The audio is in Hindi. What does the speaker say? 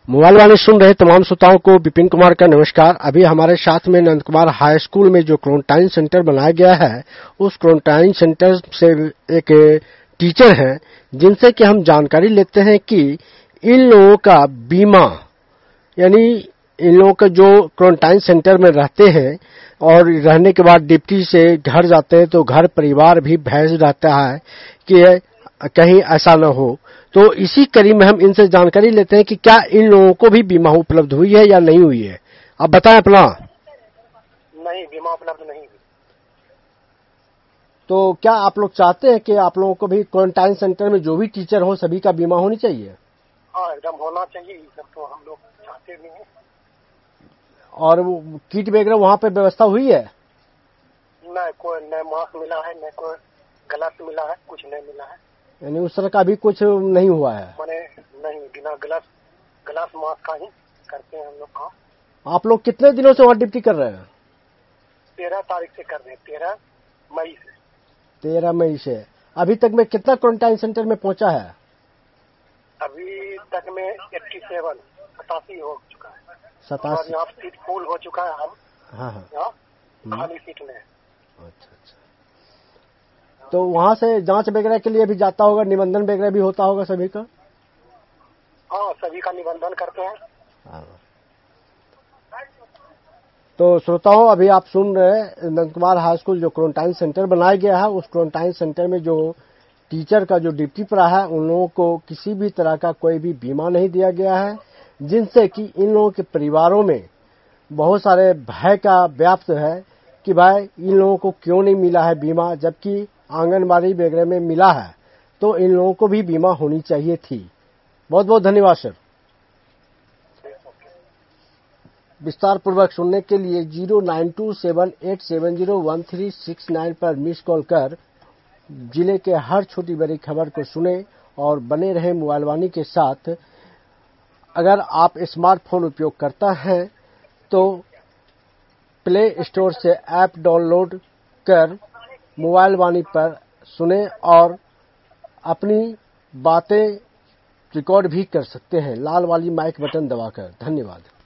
मोबाइल वाणी सुन रहे तमाम श्रोताओं को विपिन कुमार का नमस्कार। अभी हमारे साथ में नंद कुमार हाई स्कूल में जो क्वारंटाइन सेंटर बनाया गया है, उस क्वारंटाइन सेंटर से एक टीचर हैं जिनसे कि हम जानकारी लेते हैं कि इन लोगों का बीमा, यानी इन लोगों का जो क्वारंटाइन सेंटर में रहते हैं और रहने के बाद ड्यूटी से घर जाते हैं तो घर परिवार भी भय रहता है कि कहीं ऐसा न हो। तो इसी कड़ी में हम इनसे जानकारी लेते हैं कि क्या इन लोगों को भी बीमा उपलब्ध हुई है या नहीं हुई है। आप बताएं अपना। नहीं, बीमा उपलब्ध नहीं हुई। तो क्या आप लोग चाहते हैं कि आप लोगों को भी क्वारंटाइन सेंटर में जो भी टीचर हो सभी का बीमा होनी चाहिए? हाँ, एकदम होना चाहिए। सब तो हम लोग चाहते भी हैं। और वो किट वगैरह वहाँ पे व्यवस्था हुई है? न कोई न मास्क मिला है, न कोई ग्लव्स मिला है, कुछ नहीं मिला है। यानी उस तरह का भी कुछ नहीं हुआ है? मैंने नहीं, बिना ग्लव्स मास्क का ही करते हैं हम लोग काम। आप लोग कितने दिनों से वहाँ ड्यूटी कर रहे हैं? 13 तारीख से कर रहे हैं, 13 मई से। 13 मई से। अभी तक में कितना क्वारंटाइन सेंटर में पहुंचा है? अभी तक में 87 हो चुका है। 87। यहाँ सीट फुल हो चुका है। हम हाँ। यहाँ खाली सीट में। अच्छा। तो वहाँ से जांच वगैरह के लिए भी जाता होगा, निबंधन वगैरह भी होता होगा सभी का? हाँ, सभी का निबंधन करते हैं। हाँ। तो श्रोताओं, अभी आप सुन रहे नंद कुमार हाई स्कूल जो क्वारंटाइन सेंटर बनाया गया है, उस क्वारंटाइन सेंटर में जो टीचर का जो ड्यूटी पर है उन लोगों को किसी भी तरह का कोई भी बीमा नहीं दिया गया है, जिनसे कि इन लोगों के परिवारों में बहुत सारे भय का व्याप्त है कि भाई इन लोगों को क्यों नहीं मिला है बीमा, जबकि आंगनबाड़ी वगैरह में मिला है। तो इन लोगों को भी बीमा होनी चाहिए थी। बहुत बहुत धन्यवाद सर। विस्तार पूर्वक सुनने के लिए 0927870139 पर मिस कॉल कर जिले के हर छोटी बड़ी खबर को सुने और बने रहे मोबाइल वाणी के साथ। अगर आप स्मार्टफोन उपयोग करता है तो प्ले स्टोर से ऐप डाउनलोड कर मोबाइल वाणी पर सुने और अपनी बातें रिकॉर्ड भी कर सकते हैं लाल वाली माइक बटन दबाकर। धन्यवाद।